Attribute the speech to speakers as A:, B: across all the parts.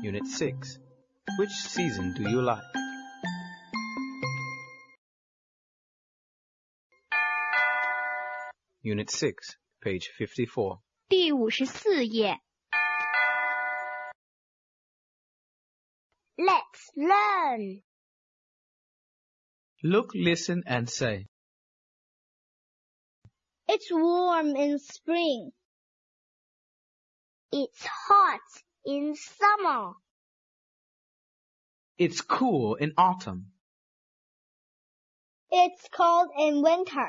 A: Unit 6. Which season do you like? Unit 6, page 54.
B: 第54页。
C: Let's learn.
A: Look, listen, and say.
C: It's warm in spring. It's hot in summer.
A: It's cool in autumn.
C: It's cold in winter.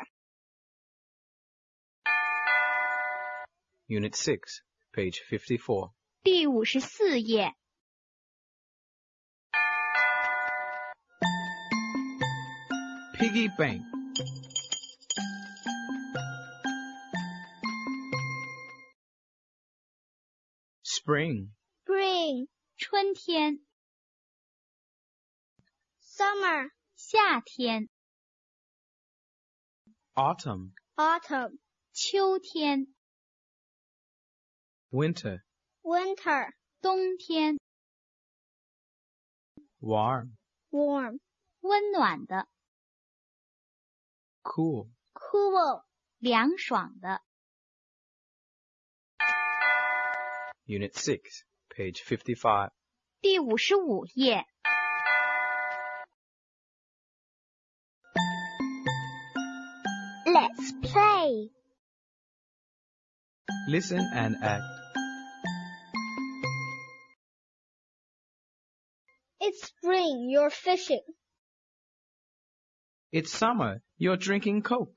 A: Unit 6, page 54.
B: 第54页。
A: Piggy bank. Spring.
C: Spring,
B: 春天、
C: summer,
B: 夏天、
A: Autumn.
C: autumn,
B: 秋天、
A: Winter.
C: winter,
B: 冬天、
A: Warm.
C: warm,
B: 温暖的、
A: Cool.
C: cool.
B: 凉爽的。
A: Unit 6, page 55.
B: 第55页。
C: Let's play.
A: Listen and act.
C: It's spring, you're fishing.
A: It's summer. You're drinking Coke.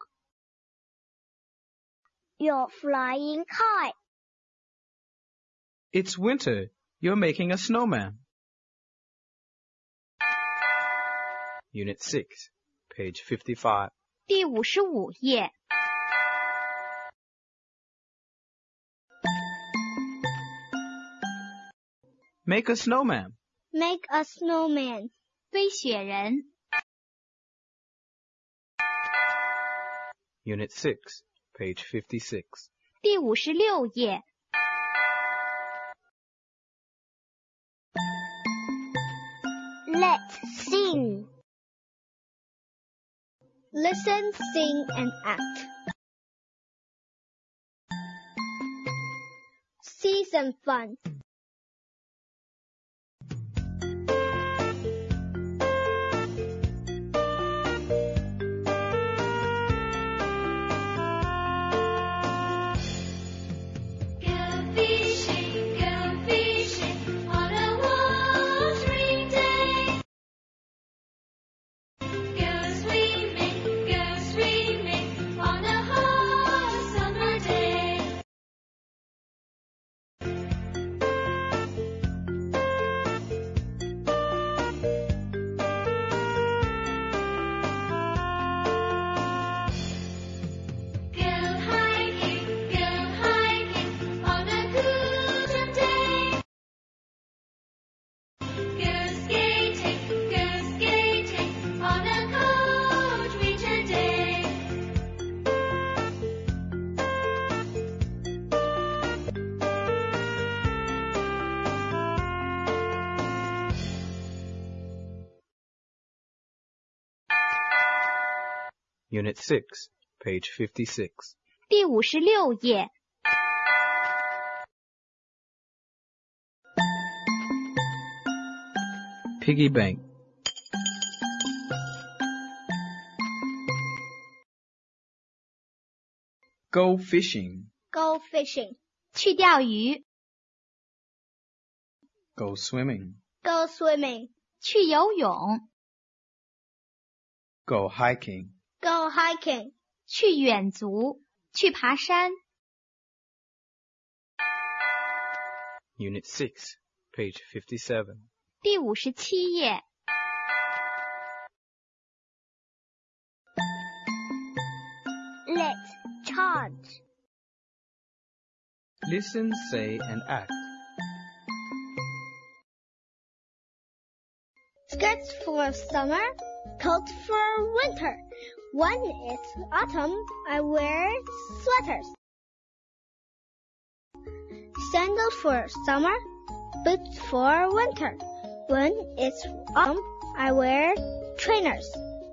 C: You're flying kite.
A: It's winter. You're making a snowman. Unit 6, page 55.
B: 第55页。
A: Make a snowman.
C: Make a snowman.
B: 堆雪人。
A: Unit 6, page 56.
B: 第56页。
C: Let's sing. Listen, sing, and act. See some fun.
A: Unit 6, page 56.
B: 第56页。
A: Piggy bank. Go fishing.
C: Go fishing.
B: 去钓鱼。
A: Go swimming.
C: Go swimming.
B: 去游泳。
A: Go hiking.
C: Go hiking.
B: 去远足。去爬山。
A: Unit 6, page 57.
B: 第57页。
C: Let's chant.
A: Listen, say, and act.
C: Skirts for summer, coats for winter. When it's autumn, I wear sweaters. Sandals for summer, Boots for winter. When it's autumn, I wear trainers.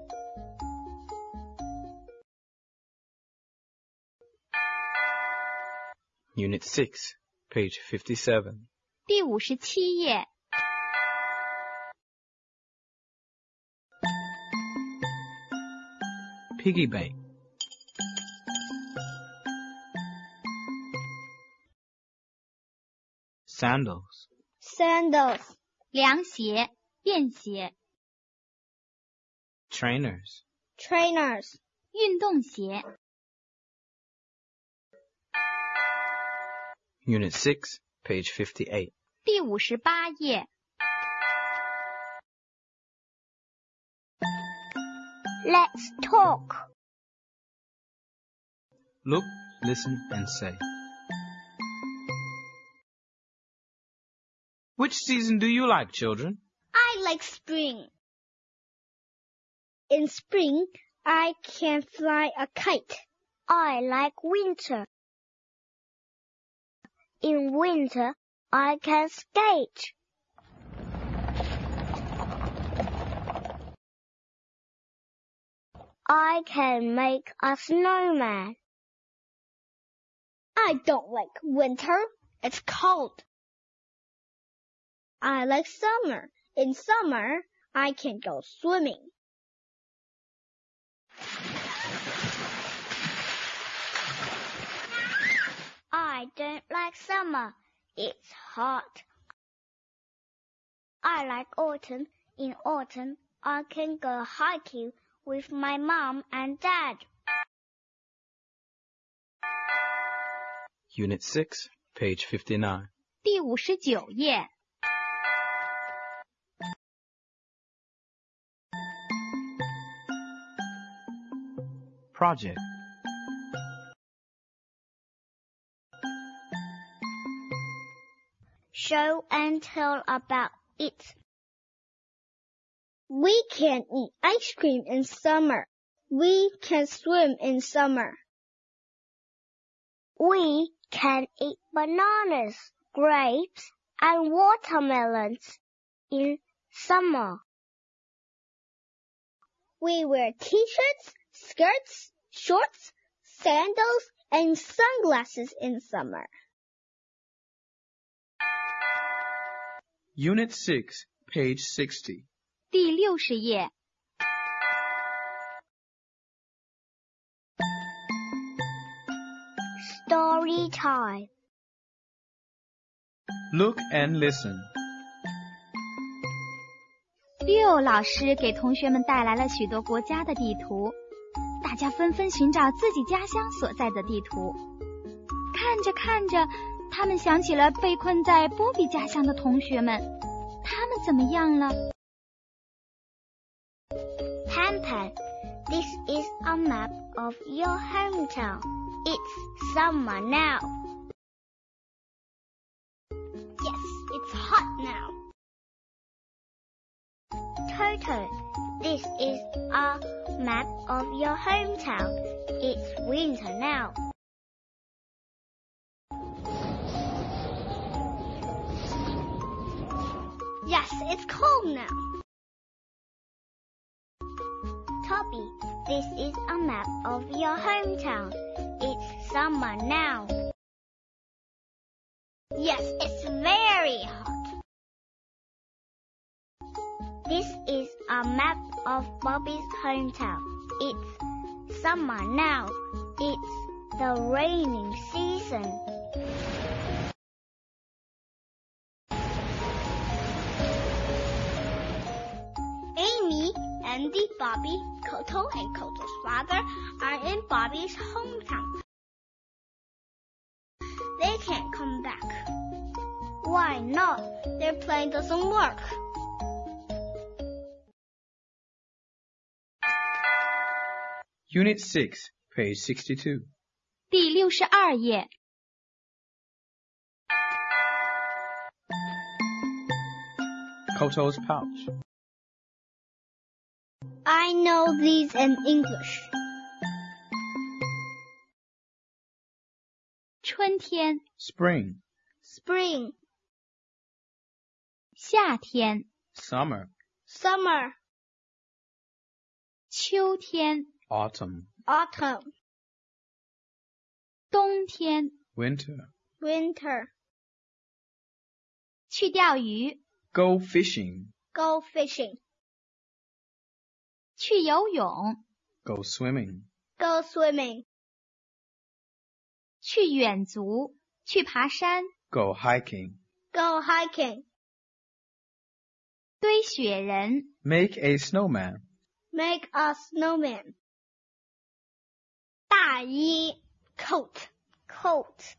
A: Unit 6, page 57.
B: 第57页。
A: Piggy bank. Sandals.
C: Sandals.
B: 凉鞋、便鞋、
A: Trainers.
C: Trainers.
B: 运动鞋。
A: Unit 6, page 58.
B: 第58页。
C: Let's talk.
A: Look, listen, and say. Which season do you like, children?
C: I like spring. In spring, I can fly a kite. I like winter. In winter, I can skate. I can make a snowman. I don't like winter. It's cold. I like summer. In summer, I can go swimming. I don't like summer. It's hot. I like autumn. In autumn, I can go hiking with my mom and dad.
A: Unit 6, page 59.
B: 第59页。
A: Project.
C: Show and tell about it. We can eat ice cream in summer. We can swim in summer. We can eat bananas, grapes, and watermelons in summer. We wear t-shirts, skirts, shorts, sandals, and sunglasses in summer.
A: Unit 6, page 60.
B: 第60页。
C: Story time.
A: Look and listen.
B: 六老师给同学们带来了许多国家的地图，大家纷纷寻找自己家乡所在的地图。看着看着，他们想起了被困在波比家乡的同学们，他们怎么样了？
C: Pan Pan, this is a map of your hometown. It's summer now. Yes, it's hot now. Toto, this is a map of your hometown. It's winter now. Yes, it's cold now. Toby, this is a map of your hometown. It's summer now. Yes, it's very hot. This is a map of Bobby's hometown. It's summer now. It's the raining season. Amy, Andy, Bobby, Koto, and Koto's father are in Bobby's hometown. They can't come back. Why not? Their plan doesn't work.
A: Unit 6, page 62.
B: 第62页。
A: Koto's pouch.
C: I know these in English.
B: 春天、
A: Spring.
C: Spring,
B: 夏天、
A: Summer,
C: Summer,
B: 秋天、
A: autumn,
C: autumn,
B: 冬天。
A: winter.
C: winter.
B: 去钓鱼，
A: Go fishing.
C: Go fishing.
B: 去游泳，
A: Go swimming.
C: Go swimming.
B: 去远足，去爬山，
A: Go hiking.
C: Go hiking.
B: 堆雪人，
A: Make a snowman.
C: Make a snowman. 大衣 coat, coat.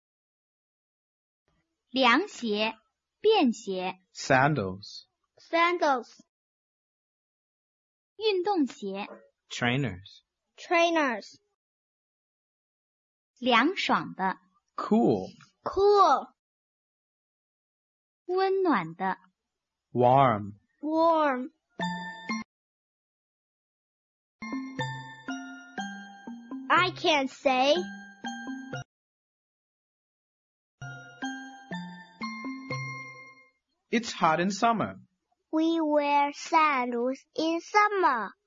B: 凉鞋、便鞋、
A: Sandals.
C: Sandals,
B: 运动鞋，
A: Trainers.
C: trainers.
B: 凉爽的、
A: Cool.
C: Cool,
B: 温暖的。
A: Warm.
C: warm. I can say
A: It's hot in summer.
C: we wear sandals in summer.